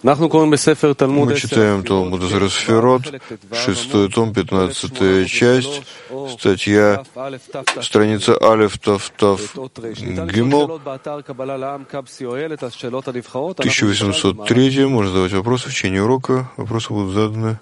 Мы читаем Талмуд Сферот, 6 том, 15 часть, статья, страница Алеф Тав Тав Гимл, 1803. Можно задавать вопросы в течение урока. Вопросы будут заданы.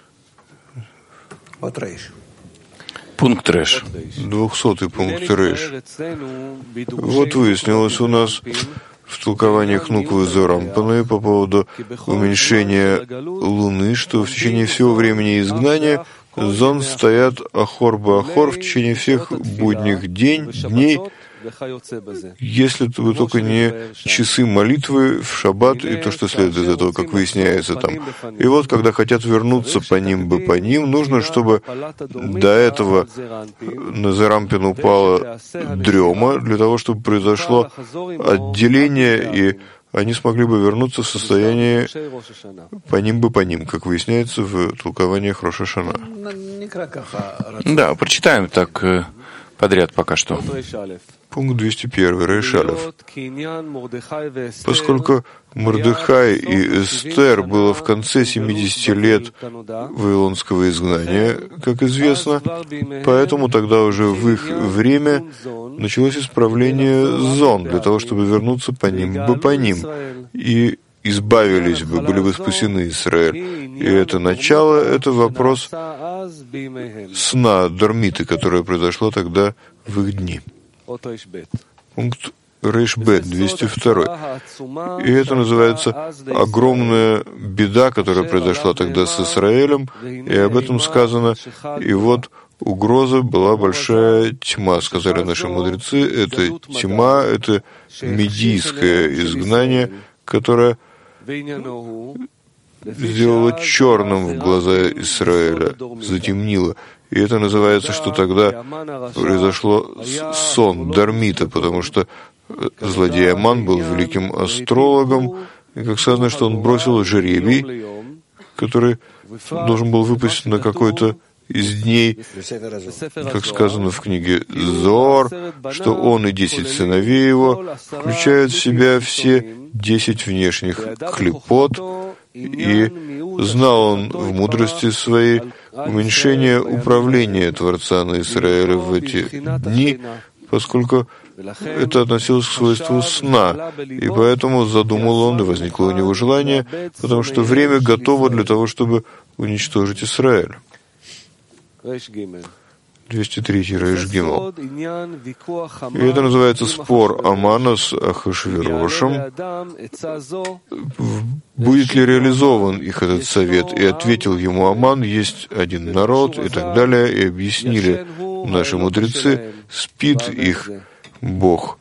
Пункт Реш. 200-й пункт Реш. Вот выяснилось у нас в толкованиях Нуквы Зарампаны по поводу уменьшения Луны, что в течение всего времени изгнания зон стоят ахор-ба-ахор в течение всех будних дней, если бы только не часы молитвы в шаббат и то, что следует из этого, как выясняется там. И вот, когда хотят вернуться по ним, нужно, чтобы до этого на Зарампин упала дрема, для того, чтобы произошло отделение, и они смогли бы вернуться в состояние по ним, как выясняется в толкованиях Рош ха-Шана. Да, прочитаем так подряд пока что. Пункт 201, Рейш Алеф. Поскольку Мордехай и Эстер было в конце 70 лет вавилонского изгнания, как известно, поэтому тогда уже в их время началось исправление зон, для того, чтобы вернуться по ним, и избавились бы, были бы спасены Израиль. И это начало, это вопрос сна, дормиты, которое произошло тогда в их дни. Пункт Рейш Бет, 202. И это называется огромная беда, которая произошла тогда с Израилем, и об этом сказано. И вот угроза была большая тьма, сказали наши мудрецы. Это тьма, это медийское изгнание, которое сделало черным в глаза Израиля, затемнило. И это называется, что тогда произошло сон Дармита, потому что злодей Аман был великим астрологом, и как сказано, что он бросил жребий, который должен был выпасть на какой-то из дней, как сказано в книге Зоар, что он и 10 сыновей его включают в себя все 10 внешних клипот, и знал он в мудрости своей уменьшение управления Творца на Израиле в эти дни, поскольку это относилось к свойству сна, и поэтому задумал он, и возникло у него желание, потому что время готово для того, чтобы уничтожить Израиль. 203 Рейш Гимл. И это называется спор Амана с Ахашверошем. Будет ли реализован их этот совет? И ответил ему Аман, есть один народ, и так далее, и объяснили наши мудрецы, спит их Бог.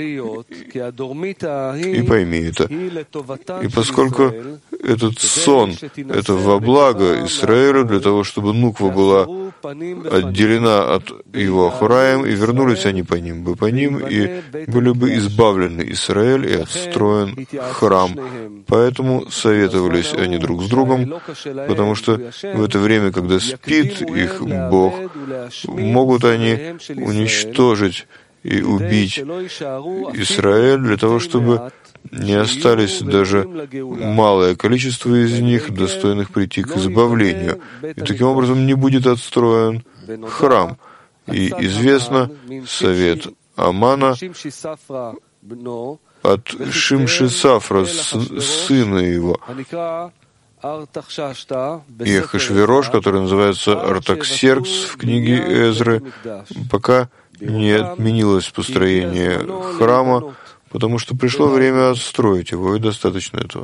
И пойми это. И поскольку этот сон, это во благо Израилю, для того, чтобы Нуква была отделена от его Ахураем, и вернулись они по ним, и были бы избавлены Израиль и отстроен храм. Поэтому советовались они друг с другом, потому что в это время, когда спит их Бог, могут они уничтожить и убить Израиль для того, чтобы не остались даже малое количество из них, достойных прийти к избавлению. И таким образом не будет отстроен храм. И известно совет Амана от Шимши Сафра, сына его, и Ахашверош, который называется Артаксеркс в книге Эзры, пока не отменилось построение храма, потому что пришло время отстроить его, и достаточно этого.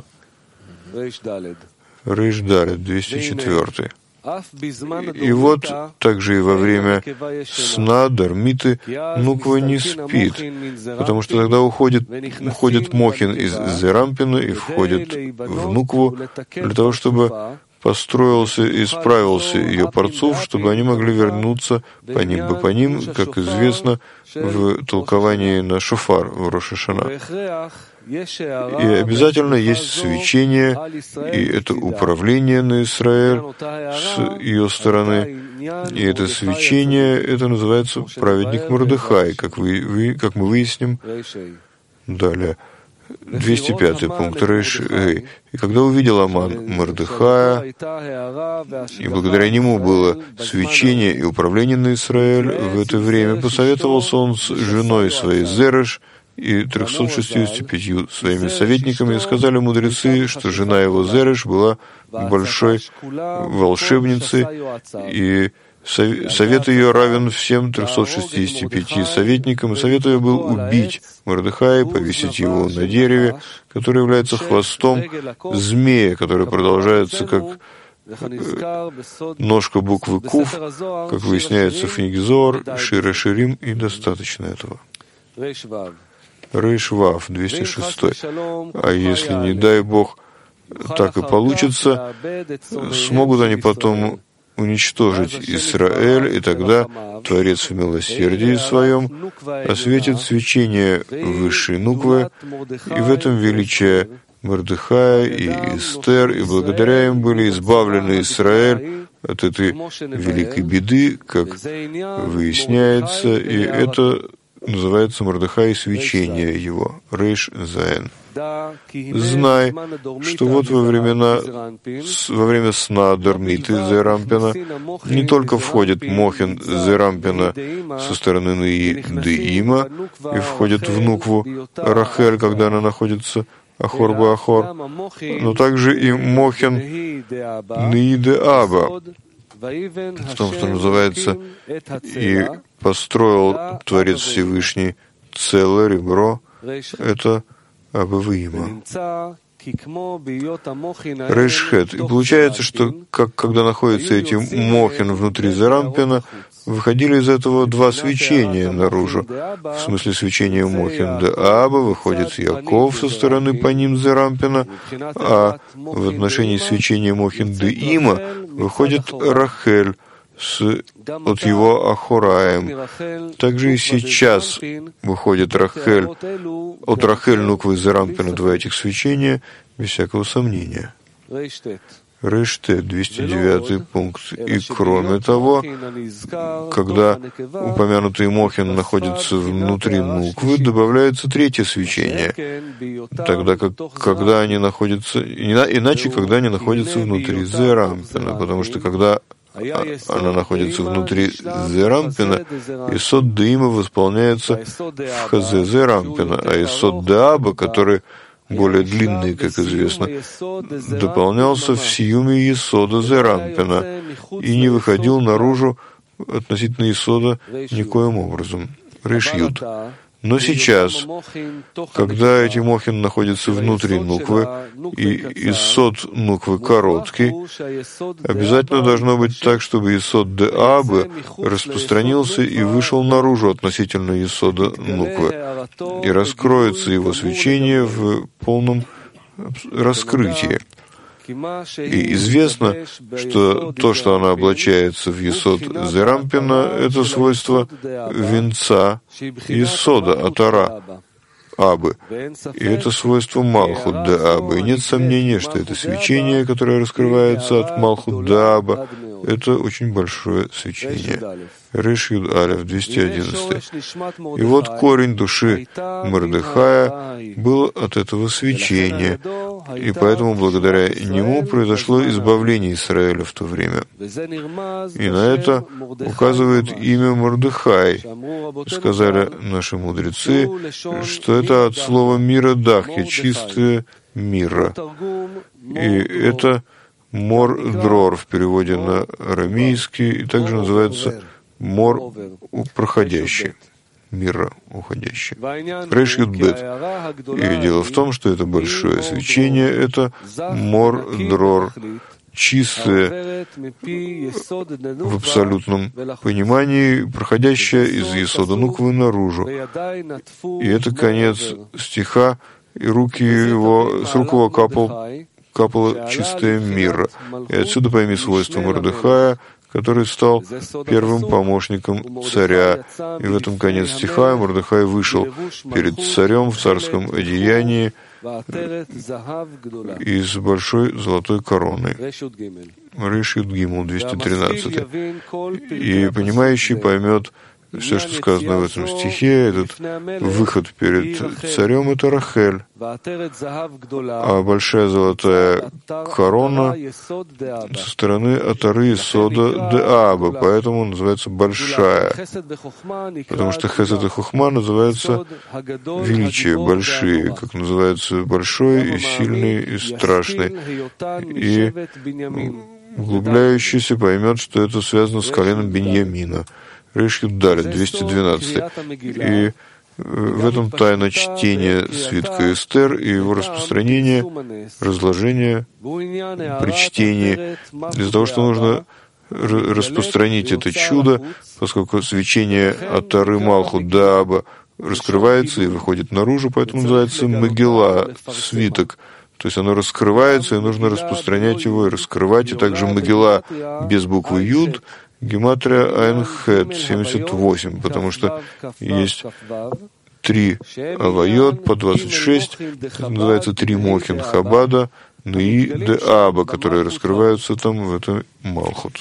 Рейш Далет, 204. И вот также и во время сна Дармиты Нуква не спит, потому что тогда уходит Мохин из Зарампина и входит в Нукву для того, чтобы построился и исправился ее парцуф, чтобы они могли вернуться по ним, как известно в толковании на шофар в Рош ха-Шана. И обязательно есть свечение, и это управление на Израиль с ее стороны. И это свечение, это называется праведник Мордехай, как мы выясним далее. 205 пункт Рейш. И когда увидел Аман Мордехая, и благодаря нему было свечение и управление на Израиль, в это время посоветовался он с женой своей Зереш и 365 своими советниками, и сказали мудрецы, что жена его Зереш была большой волшебницей, и совет ее равен всем 365 советникам, и совет ее был убить Мордехая, повесить его на дереве, которое является хвостом змея, который продолжается как ножка буквы Кув, как выясняется в книге Зоар, Шира Ширим, и достаточно этого. Рейш Вав, 206. А если, не дай Бог, так и получится, смогут они потом уничтожить Исраэль, и тогда Творец в милосердии своем осветит свечение высшей Нуквы, и в этом величие Мордехая и Эстер, и благодаря им были избавлены Израиль от этой великой беды, как выясняется, и это называется Мордехай свечение его, Рейш Заэн. Знай, что вот во время сна Дармиты Зерампина не только входит Мохин Зерампина со стороны Неи Деима и входит в Нукву Рахель, когда она находится Ахор Баахор, но также и Мохин Неи де Аба, в том, что называется, и построил Творец Всевышний целое ребро, это Абавиима. Рейшхет. И получается, что когда находятся эти Мохин внутри Зерампина, выходили из этого два свечения наружу. В смысле свечения Мохин де Аба выходит Яков со стороны Паним Зерампина, а в отношении свечения Мохин де Има выходит Рахель от его Ахораем. Также и сейчас выходит Рахель, от Рахель Нуквы Зерампина два этих свечения, без всякого сомнения. Рештет, 209 пункт. И кроме того, когда упомянутый Мохин находится внутри Нуквы, добавляется третье свечение, тогда как когда они находятся, иначе когда они находятся внутри Зерампина, потому что когда она находится внутри Зерампина, Исод Деима восполняется в Хазе Зерампина, а Исод Деаба, который более длинный, как известно, дополнялся в Сиюме Исода Зерампина и не выходил наружу относительно Исода никоим образом. Рейш-Юд. Но сейчас, когда эти Мохин находятся внутри Нуквы, и Исод Нуквы короткий, обязательно должно быть так, чтобы Исод де Абы распространился и вышел наружу относительно Исода Нуквы, и раскроется его свечение в полном раскрытии. И известно, что то, что она облачается в Есод Зерампина, это свойство венца Есода, Атара, Абы. И это свойство Малхут де Абы. И нет сомнения, что это свечение, которое раскрывается от Малхут де Аба, это очень большое свечение. Реш Юд Алеф, 211. И вот корень души Мордехая был от этого свечения, и поэтому благодаря нему произошло избавление Израиля в то время. И на это указывает имя Мордехай. Сказали наши мудрецы, что это от слова мира дахи, чистое мира. И это Мор-Дрор в переводе на арамейский, и также называется Мор проходящий, мира уходящий. Рейш Юд-Бет. И дело в том, что это большое свечение, это Мор-Дрор, чистое в абсолютном понимании, проходящее из Есода Нуквы наружу. И это конец стиха, и с рук его капало чистое мира. И отсюда пойми свойство Мордехая, который стал первым помощником царя. И в этом конец стиха Мордехай вышел перед царем в царском одеянии и с большой золотой короной. Рейш Юд Гимел, 213. И понимающий поймет Все, что сказано в этом стихе, этот выход перед царем, это Рахель, а большая золотая корона со стороны Атары Есода де Аба, поэтому называется большая, потому что Хесед и Хохма называются величие, большие, как называется большой и сильный и страшный, и углубляющийся поймет, что это связано с коленом Биньямина. Рейш Юдалит, 212. И в этом тайна чтения свитка Эстер и его распространения, разложения при чтении, из-за того, что нужно распространить это чудо, поскольку свечение Атары Малхут Дааба раскрывается и выходит наружу, поэтому называется Мегила, свиток. То есть оно раскрывается, и нужно распространять его и раскрывать. И также Мегила без буквы Юд, гематрия Айн Хет, 78, потому что есть 3 авайот по 26, это называется 3 Мохин Хабада, Нуи де Аба, которые раскрываются там в этом Малхут.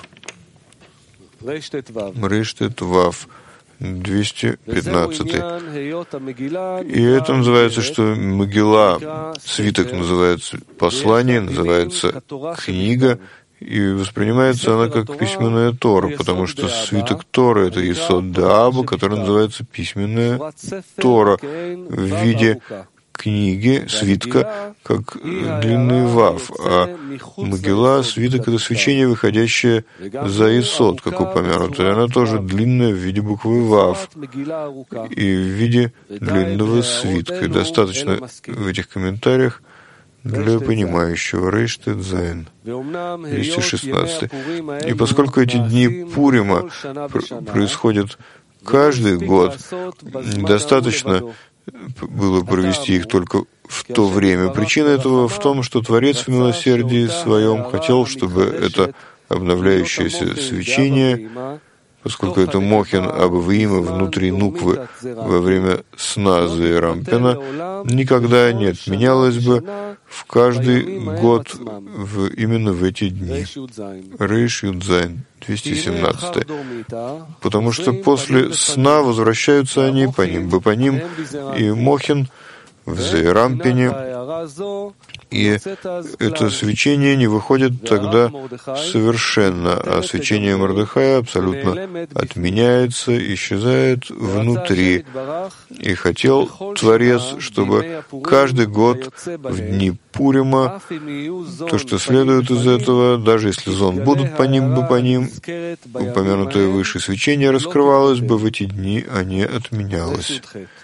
Рештет Вав, 215. И это называется, что Мегила, свиток называется послание, называется книга, и воспринимается она как письменная Тора, потому что свиток Тора — это Есод де Аба, который называется письменная Тора в виде книги, свитка, как длинный вав, а Мегила, свиток — это свечение, выходящее за Есод, как упомянуто, и она тоже длинная в виде буквы вав и в виде длинного свитка. И достаточно в этих комментариях для понимающего. Рейш Тет Зайн, 216. И поскольку эти дни Пурима происходят каждый год, недостаточно было провести их только в то время. Причина этого в том, что Творец в милосердии своем хотел, чтобы это обновляющееся свечение, поскольку это Мохин Абавиима внутри Нуквы во время сна Зеирампина, никогда не отменялось бы в каждый год именно в эти дни. Рейш Юдзайн, 217. Потому что после сна возвращаются они по ним, и Мохин в Зеирампине, и это свечение не выходит тогда совершенно, а свечение Мордехая абсолютно отменяется, исчезает внутри. И хотел Творец, чтобы каждый год в дни Пурима, то, что следует из этого, даже если зон будут по ним, упомянутое выше свечение раскрывалось бы в эти дни, а не отменялось.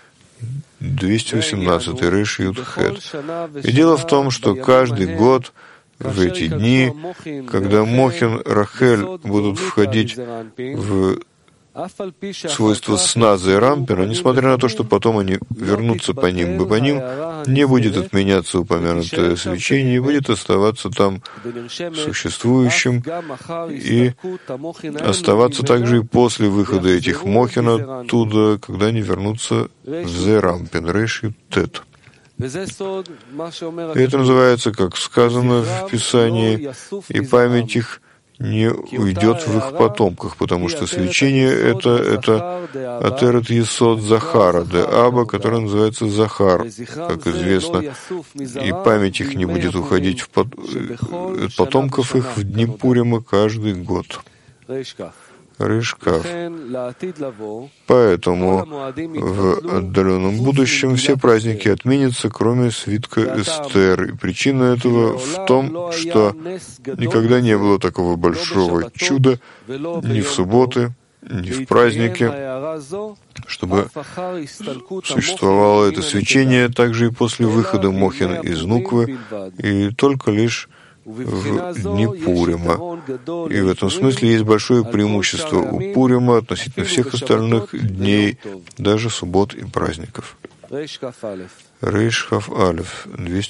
218. Рейш Юдхет. И дело в том, что каждый год в эти дни, когда Мохин, Рахель будут входить в свойства сна Зеирампина, несмотря на то, что потом они вернутся по ним, не будет отменяться упомянутое свечение, и будет оставаться там существующим, и оставаться также и после выхода этих Мохин оттуда, когда они вернутся в Зеирампин, Рейш Ютет. И это называется, как сказано в Писании, и память их не уйдет в их потомках, потому что свечение это Атерет Есод Захара, де Аба, который называется Захар, как известно, и память их не будет уходить в потомков их в дни Пурима каждый год. Ришкав. Поэтому в отдаленном будущем все праздники отменятся, кроме свитка Эстер. И причина этого в том, что никогда не было такого большого чуда ни в субботы, ни в праздники, чтобы существовало это свечение также и после выхода Мохин из Нуквы, и только лишь в дни Пурима. И в этом смысле есть большое преимущество у Пурима относительно всех остальных дней, даже суббот и праздников. Рейш Хав Алеф,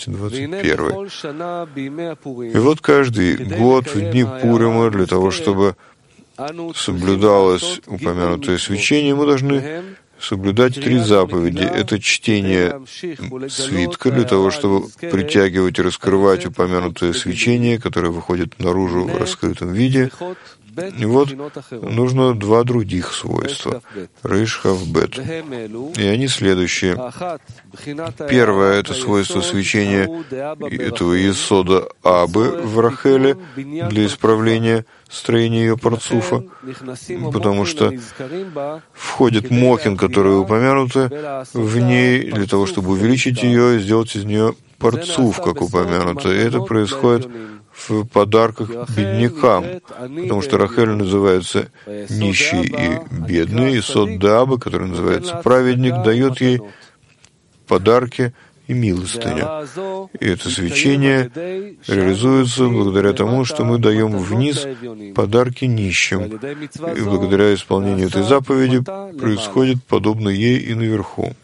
221. И вот каждый год в дни Пурима, для того, чтобы соблюдалось упомянутое свечение, мы должны соблюдать 3 заповеди. Это чтение свитка для того, чтобы притягивать и раскрывать упомянутое свечение, которое выходит наружу в раскрытом виде. И вот нужно два других свойства — Рейш Хав Бет. И они следующие. Первое — это свойство свечения этого Есода Абы в Рахеле для исправления строения ее парцуфа, потому что входит мохин, которые упомянуты в ней, для того, чтобы увеличить ее и сделать из нее парцуф, как упомянуто. И это происходит в подарках беднякам, потому что Рахель называется нищий и бедный, и Сод Даба, который называется праведник, дает ей подарки и милостыню. И это свечение реализуется благодаря тому, что мы даем вниз подарки нищим. И благодаря исполнению этой заповеди происходит подобно ей и наверху.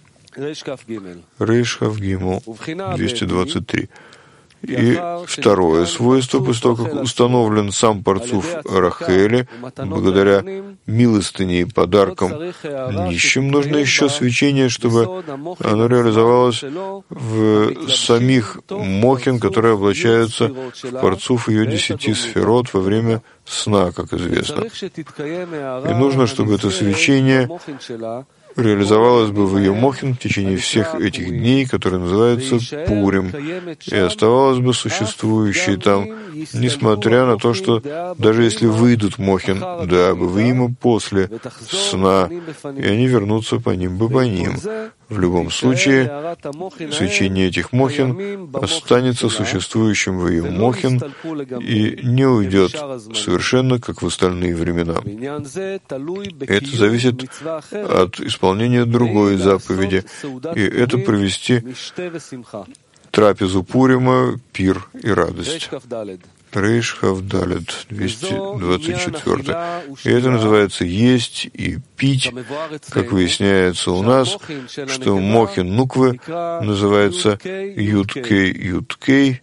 Рейш Хав Гимел, 223. И второе свойство, после того, как установлен сам парцуф Рахели, благодаря милостыне и подаркам нищим, нужно еще свечение, чтобы оно реализовалось в самих мохин, которые облачаются в парцуф ее 10 сферот во время сна, как известно. И нужно, чтобы это свечение реализовалось бы в ее мохин в течение всех этих дней, которые называются Пурим, и оставалось бы существующей там, несмотря на то, что даже если выйдут мохин, да, бы вы ему после сна, и они вернутся по ним бы по ним. В любом случае, свечение этих мохин останется существующим в ее мохин и не уйдет совершенно, как в остальные времена. Это зависит от исполнения другой заповеди, и это провести трапезу Пурима, пир и радость. Рейш Хав Далед, 224. И это называется «есть» и «пить», как выясняется у нас, что мохин нуквы называется Юд-Кей, Юд-Кей,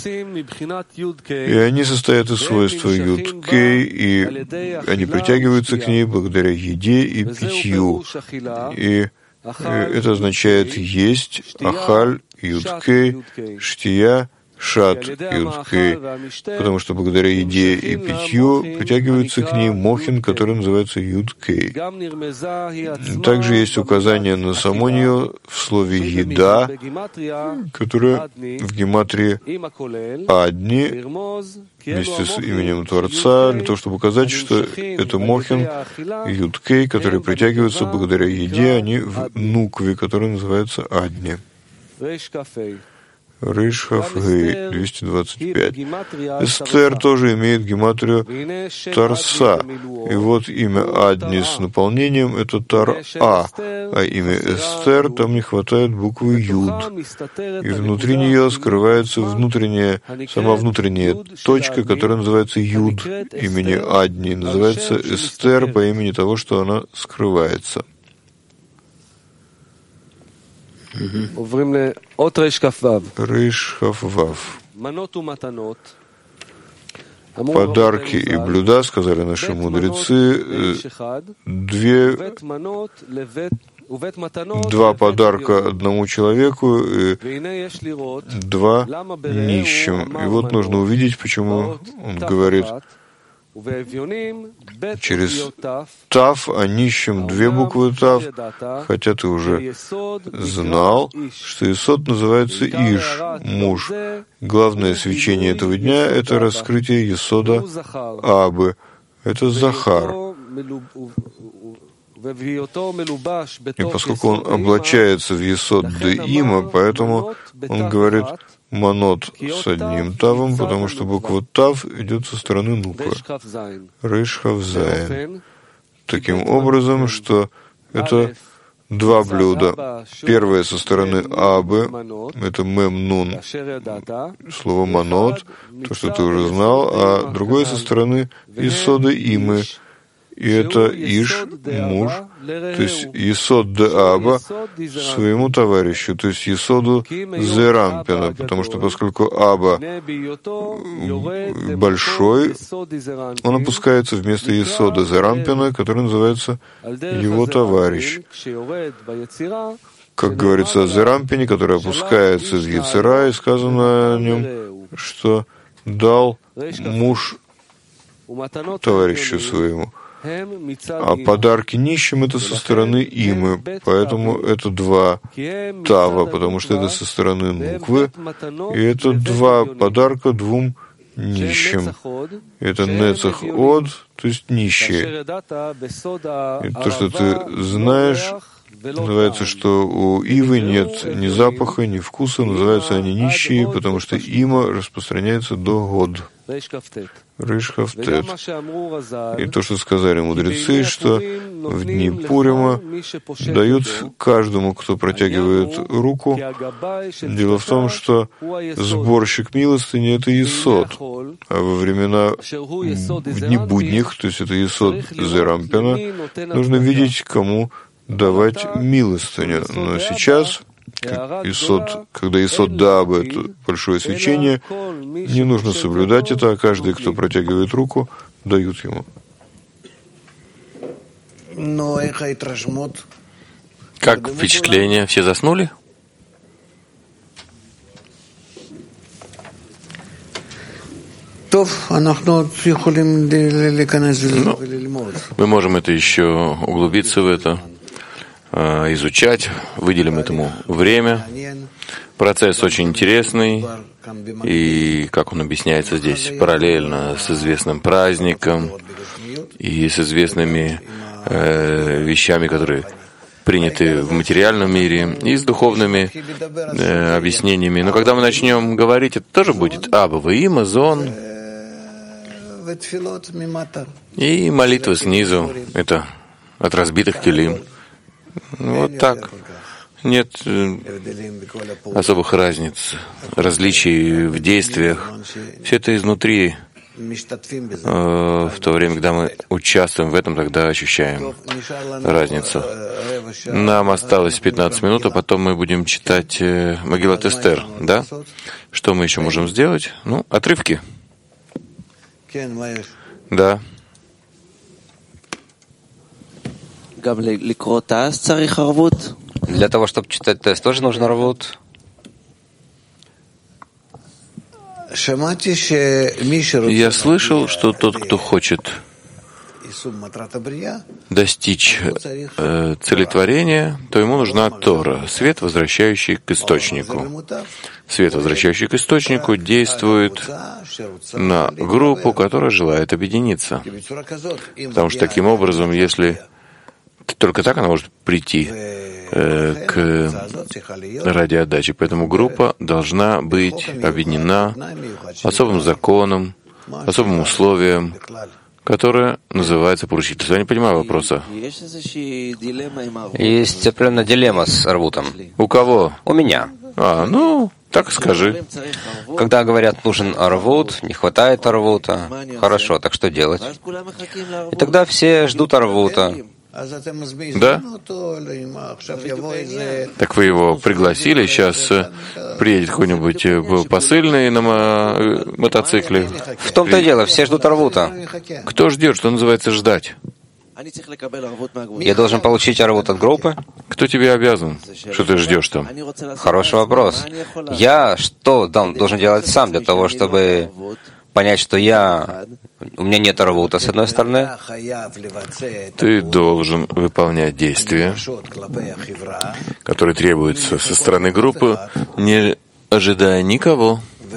и они состоят из свойства Юд-Кей, и они притягиваются к ней благодаря еде и питью. И это означает «есть», «ахаль», Юд-Кей, «штия», Шат Юд-Кей, потому что благодаря еде и питью притягивается к ней мохин, который называется Юд-Кей. Также есть указание на само нее в слове «еда», которое в гематрии «адни» вместе с именем Творца, для того, чтобы указать, что это мохин Юд-Кей, которые притягиваются благодаря еде, они в нукве, которая называется «адни». Рейш Хав Гей, 225. Эстер тоже имеет гематрию Тарса. И вот имя Адни с наполнением — это Тар-А, а имя Эстер там не хватает буквы Юд. И внутри нее скрывается сама внутренняя точка, которая называется Юд имени Адни. Называется Эстер по имени того, что она скрывается. Рейш Хав Вав. Подарки и блюда, сказали наши мудрецы, два подарка одному человеку и два нищим. И вот нужно увидеть, почему он говорит через Тав, а нищим две буквы Тав, хотя ты уже знал, что Есод называется Иш, муж. Главное свечение этого дня — это раскрытие Есода Абы, это Захар. И поскольку он облачается в Есод Деима, поэтому он говорит манот с одним тавом, потому что буква тав идет со стороны нуквы. Рейш Хав Зайн. Таким образом, что это два блюда. Первое со стороны Абы, это Мем Нун, слово манот, то, что ты уже знал, а другое со стороны Исода Имы. И это Иш, муж, то есть Есод де Аба, своему товарищу, то есть Есоду Зерампина, потому что поскольку Аба большой, он опускается вместо Есода Зерампина, который называется его товарищ. Как говорится о Зерампине, который опускается в Ецера, и сказано о нем, что дал муж товарищу своему. А подарки нищим — это со стороны имы, поэтому это два тава, потому что это со стороны нуквы, и это два подарка двум нищим. Это нецах од, то есть нищие. И то, что ты знаешь, называется, что у ивы нет ни запаха, ни вкуса, называются они нищие, потому что има распространяется до год. Риш Кафтет. И то, что сказали мудрецы, что в дни Пурима дают каждому, кто протягивает руку. Дело в том, что сборщик милостыни — это Есод, а во времена, в дни будних, то есть это Есод Зерампина, нужно видеть, кому давать милостыню. Но сейчас, когда Есод Даба — это большое свечение, не нужно соблюдать это, а каждый, кто протягивает руку, дают ему. Как впечатление? Все заснули? Ну, мы можем это еще углубиться в это, изучать, выделим этому время. Процесс очень интересный, и, как он объясняется здесь, параллельно с известным праздником и с известными вещами, которые приняты в материальном мире, и с духовными объяснениями. Но когда мы начнем говорить, это тоже будет Аба, Има, Зон, и молитва снизу, это от разбитых килим. Вот так. Нет особых разниц, различий в действиях. Все это изнутри. В то время, когда мы участвуем в этом, тогда ощущаем разницу. Нам осталось 15 минут, а потом мы будем читать Магилат Эстер, да? Что мы еще можем сделать? Ну, отрывки. Да. Для того, чтобы читать тест, тоже нужен арвут? Я слышал, что тот, кто хочет достичь целетворения, то ему нужна Тора, свет, возвращающий к источнику. Свет, возвращающий к источнику, действует на группу, которая желает объединиться. Потому что таким образом, если только так она может прийти к радиоотдаче. Поэтому группа должна быть объединена особым законом, особым условием, которое называется поручительство. Я не понимаю вопроса. Есть определенная дилемма с арвутом. У кого? У меня. Ну, так скажи. Когда говорят, нужен арвут, не хватает арвута, хорошо, так что делать? И тогда все ждут арвута. Да? Так вы его пригласили, сейчас приедет какой-нибудь посыльный на мотоцикле. В том-то и дело, все ждут арвута. Кто ждет, что называется ждать? Я должен получить арвут от группы? Кто тебе обязан? Что ты ждешь там? Хороший вопрос. Я что должен делать сам для того, чтобы понять, что у меня нет арвута, с одной стороны? Ты должен выполнять действия, которые требуются со стороны группы, не ожидая никого,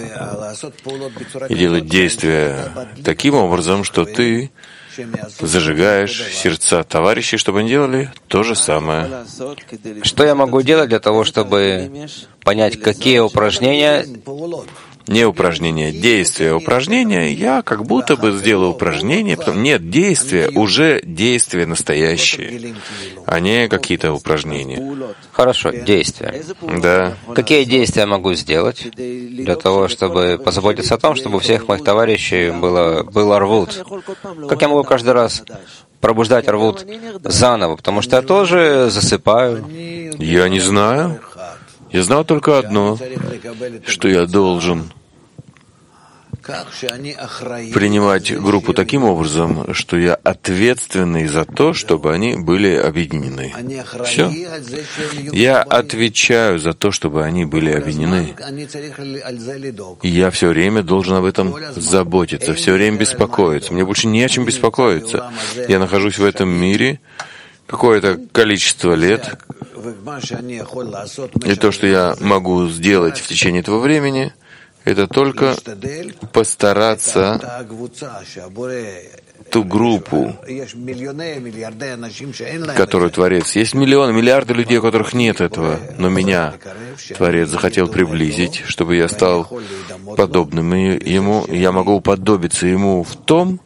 и делать действия таким образом, что ты зажигаешь сердца товарищей, чтобы они делали то же самое. Что я могу делать для того, чтобы понять, какие упражнения? Не упражнение, действие. Упражнение, я как будто бы сделал упражнение, потом нет, действия, уже действия настоящие, а не какие-то упражнения. Хорошо, действия. Да. Какие действия я могу сделать для того, чтобы позаботиться о том, чтобы у всех моих товарищей был арвут? Как я могу каждый раз пробуждать арвут заново? Потому что я тоже засыпаю. Я не знаю. Я знал только одно, что я должен принимать группу таким образом, что я ответственный за то, чтобы они были объединены. Все. Я отвечаю за то, чтобы они были объединены. И я все время должен об этом заботиться, все время беспокоиться. Мне больше не о чем беспокоиться. Я нахожусь в этом мире какое-то количество лет, и то, что я могу сделать в течение этого времени, это только постараться ту группу, которую Творец... Есть миллионы, миллиарды людей, у которых нет этого, но меня Творец захотел приблизить, чтобы я стал подобным Ему. Я могу уподобиться Ему в том,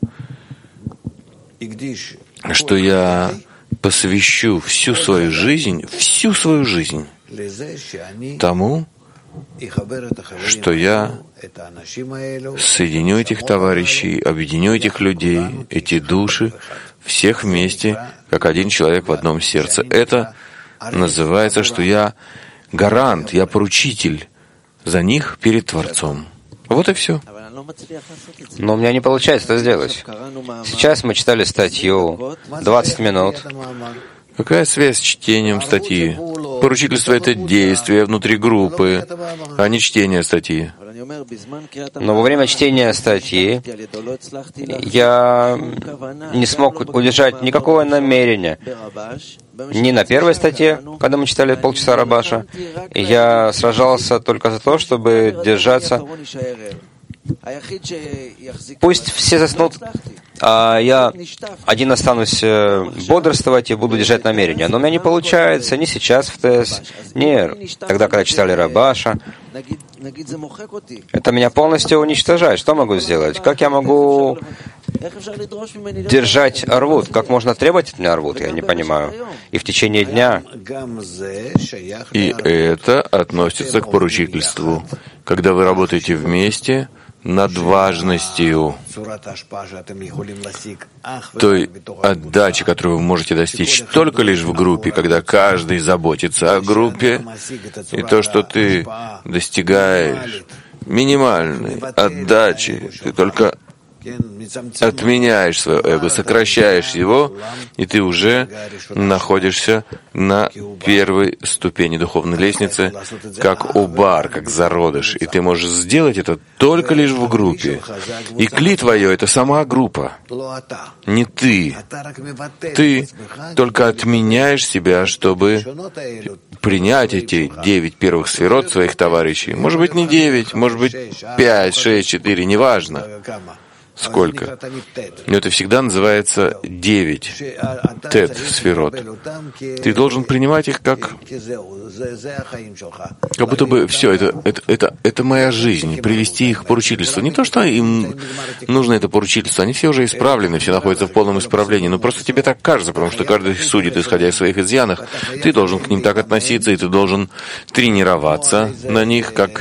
что я посвящу всю свою жизнь тому, что я соединю этих товарищей, объединю этих людей, эти души, всех вместе, как один человек в одном сердце. Это называется, что я гарант, я поручитель за них перед Творцом. Вот и все. Но у меня не получается это сделать. Сейчас мы читали статью 20 минут. Какая связь с чтением статьи? Поручительство — это действие внутри группы, а не чтение статьи. Но во время чтения статьи я не смог удержать никакого намерения. Ни на первой статье, когда мы читали полчаса Рабаша, я сражался только за то, чтобы держаться. Пусть все заснут, а я один останусь бодрствовать и буду держать намерение. Но у меня не получается ни сейчас в ТС, ни тогда, когда читали Рабаша. Это меня полностью уничтожает. Что могу сделать? Как я могу держать арвут? Как можно требовать от меня арвут? Я не понимаю. И в течение дня. И это относится к поручительству. Когда вы работаете вместе над важностью той отдачи, которую вы можете достичь только лишь в группе, когда каждый заботится о группе, и то, что ты достигаешь минимальной отдачи, ты только отменяешь свое эго, сокращаешь его, и ты уже находишься на первой ступени духовной лестницы, как убар, как зародыш. И ты можешь сделать это только лишь в группе. И кли твое — это сама группа, не ты. Ты только отменяешь себя, чтобы принять эти 9 первых сферот своих товарищей. Может быть, не 9, может быть, 5, 6, 4, неважно. Сколько? Но это всегда называется 9 тет-сферот. Ты должен принимать их как будто бы все, это моя жизнь, привести их к поручительству. Не то, что им нужно это поручительство, они все уже исправлены, все находятся в полном исправлении, но просто тебе так кажется, потому что каждый судит, исходя из своих изъянов. Ты должен к ним так относиться, и ты должен тренироваться на них, как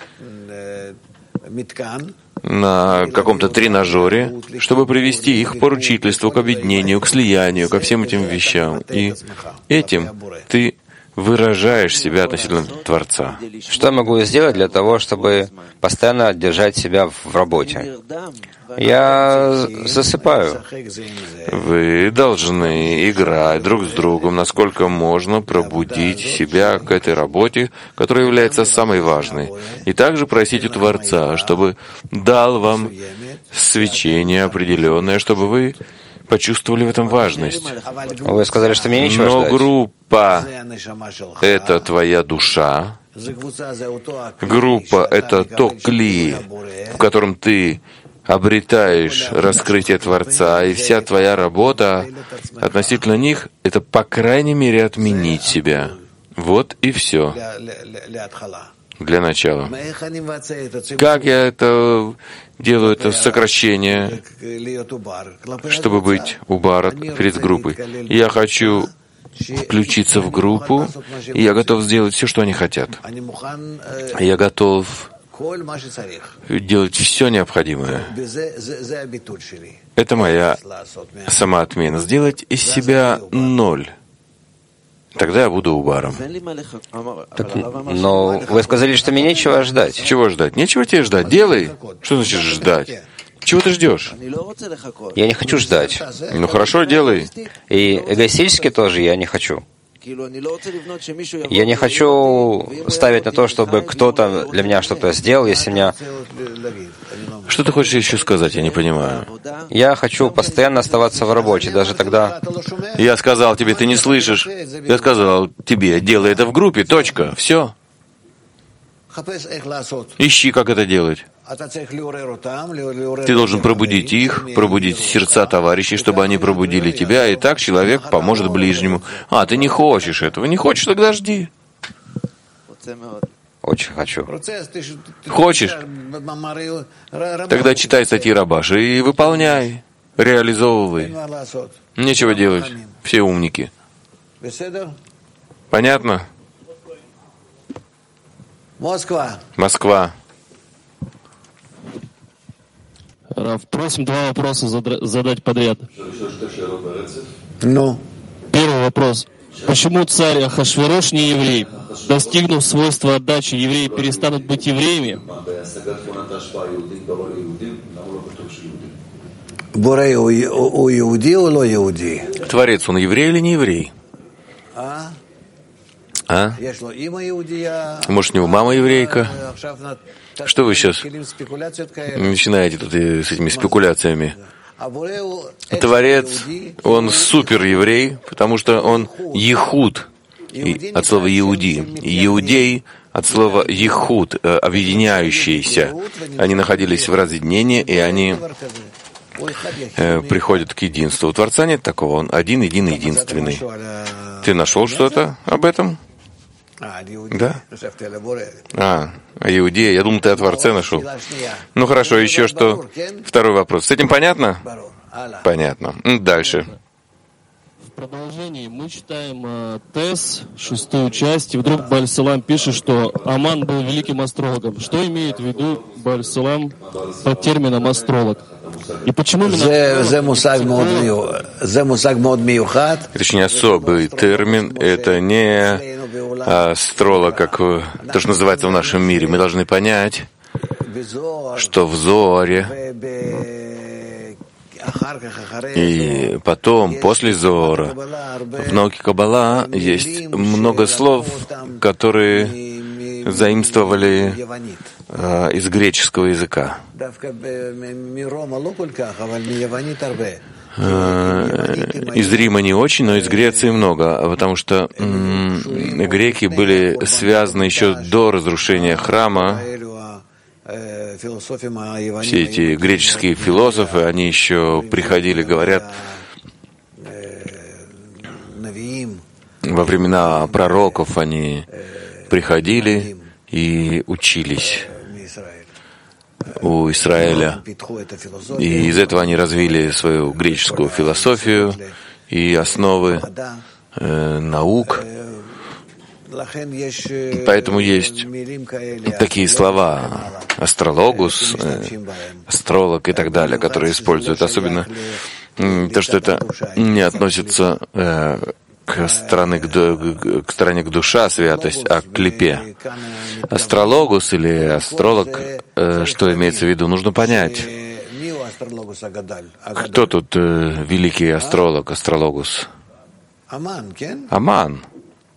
на каком-то тренажере, чтобы привести их к поручительству, к объединению, к слиянию, ко всем этим вещам. И этим ты выражаешь себя относительно Творца. Что я могу сделать для того, чтобы постоянно держать себя в работе? Я засыпаю. Вы должны играть друг с другом, насколько можно пробудить себя к этой работе, которая является самой важной. И также просить у Творца, чтобы дал вам свечение определенное, чтобы вы почувствовали в этом важность. Вы сказали, что мне нечего ждать. Но группа — это твоя душа. Группа — это то кли, в котором ты обретаешь раскрытие Творца, и вся твоя работа относительно них — это, по крайней мере, отменить себя. Вот и все. Для начала. Как я это делаю, это сокращение, чтобы быть убар перед группой. Я хочу включиться в группу, и я готов сделать все, что они хотят. Я готов делать все необходимое. Это моя самоотмена. Сделать из себя ноль. тогда я буду убаром. Так, но вы сказали, что мне нечего ждать. Чего ждать? Нечего тебе ждать. Делай. Что значит ждать? Чего ты ждешь? Я не хочу ждать. Ну хорошо, делай. И эгоистически тоже я не хочу. Я не хочу ставить на то, чтобы кто-то для меня что-то сделал, если меня... Что ты хочешь еще сказать? Я не понимаю. Я хочу постоянно оставаться в работе, даже тогда... Я сказал тебе, ты не слышишь. Я сказал тебе, делай это в группе, точка. Все. Ищи, как это делать. Ты должен пробудить их, пробудить сердца товарищей, чтобы они пробудили тебя, и так человек поможет ближнему. А, ты не хочешь этого. Не хочешь, тогда жди. Очень хочу. Хочешь? Тогда читай статьи Рабаша и выполняй, реализовывай. Нечего делать. Все умники. Понятно? Москва. Рав, просим два вопроса задать подряд. Ну. Первый вопрос. Почему царь Ахашверош не еврей? Достигнув свойства отдачи, евреи перестанут быть евреями? Творец, он еврей или не еврей? А? Может, у него мама еврейка? Что вы сейчас начинаете тут с этими спекуляциями? Творец, он супер-еврей, потому что он ехуд, от слова иуди. Иудей от слова ехуд, объединяющийся. Они находились в разъединении, и они приходят к единству. У Творца нет такого, он один, единственный. Ты нашел что-то об этом? Да? Иудея. Я думал, ты о Творце нашел. Ну хорошо, еще что? Второй вопрос. С этим понятно? Понятно. Дальше. В продолжении мы читаем Тес, 6-ю часть, и вдруг Бааль-Салам пишет, что Аман был великим астрологом. Что имеет в виду Бааль-Салам под термином астролог? И почему именно... Это очень особый термин. Это не астролог, как то, что называется в нашем мире. Мы должны понять, что в Зоаре и потом, после Зоара, в науке Каббала есть много слов, которые заимствовали из греческого языка. Из Рима не очень, но из Греции много, потому что греки были связаны еще до разрушения храма. Все эти греческие философы, они еще приходили, говорят, во времена пророков они приходили и учились у Израиля. И из этого они развили свою греческую философию и основы наук. Поэтому есть такие слова астрологус, астролог и так далее, которые используют. Особенно то, что это не относится к стороне к душа, святость, а к клипе. Астрологус или астролог, что имеется в виду, нужно понять. Кто тут великий астролог, астрологус? Аман.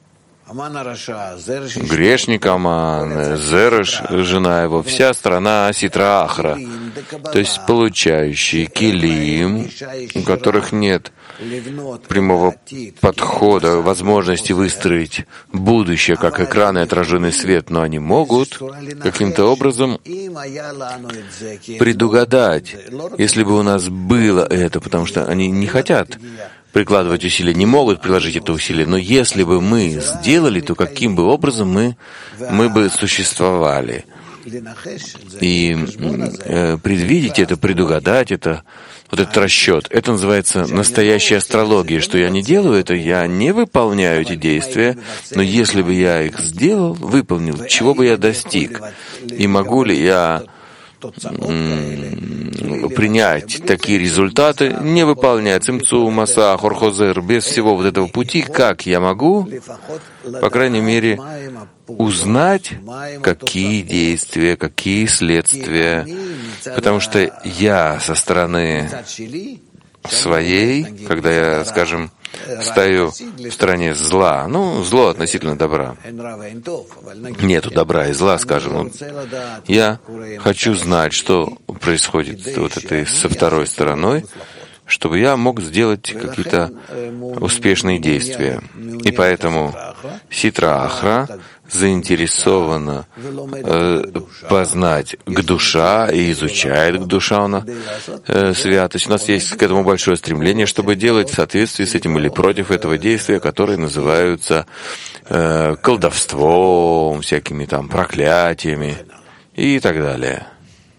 Грешник Аман, Зереш, жена его, вся страна Ситра Ахра, то есть получающие килим, у которых нет прямого подхода, возможности выстроить будущее, как экран и отраженный свет, но они могут каким-то образом предугадать, если бы у нас было это, потому что они не хотят прикладывать усилия, не могут приложить это усилие, но если бы мы сделали, то каким бы образом мы бы существовали. И предвидеть это, предугадать это, вот этот расчет, это называется настоящая астрология. Что я не делаю это, я не выполняю эти действия, но если бы я их сделал, выполнил, чего бы я достиг? И могу ли я принять такие результаты, не выполняя цимцу, маса, хорхозер, без всего вот этого пути, как я могу, по крайней мере, узнать, какие действия, какие следствия, потому что я со стороны своей, когда я, скажем, стою в стороне зла, зло относительно добра. Нету добра и зла, скажем. Я хочу знать, что происходит вот этой со второй стороной, чтобы я мог сделать какие-то успешные действия. И поэтому Ситра Ахра заинтересована познать Гдуша и изучает Гдуша, святость. У нас есть к этому большое стремление, чтобы делать в соответствии с этим или против этого действия, которые называются колдовством, всякими там проклятиями и так далее.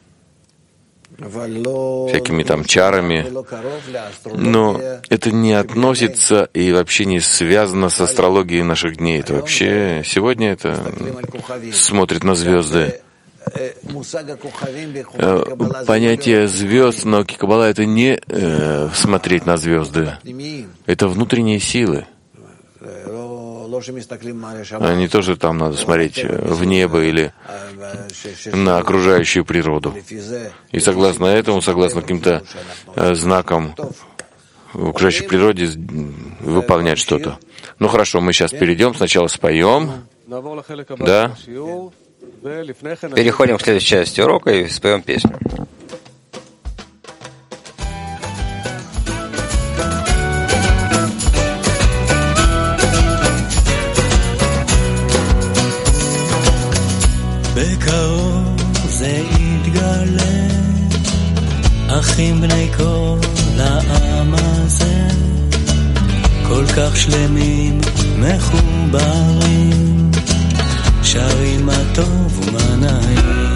Всякими там чарами, но это не относится и вообще не связано с астрологией наших дней. Это вообще сегодня это смотрит на звезды. Понятие звезд в науке Каббала — это не смотреть на звезды, это внутренние силы. А не то, что там надо смотреть в небо или на окружающую природу. И согласно этому, согласно каким-то знакам в окружающей природе выполнять что-то. Ну хорошо, мы сейчас перейдем, сначала споем. Да? Переходим к следующей части урока и споем песню. בקרוב זה יתגלה, אחים בני כל העם הזה, כל כך שלמים מחוברים, שרים מה טוב ומה נעים.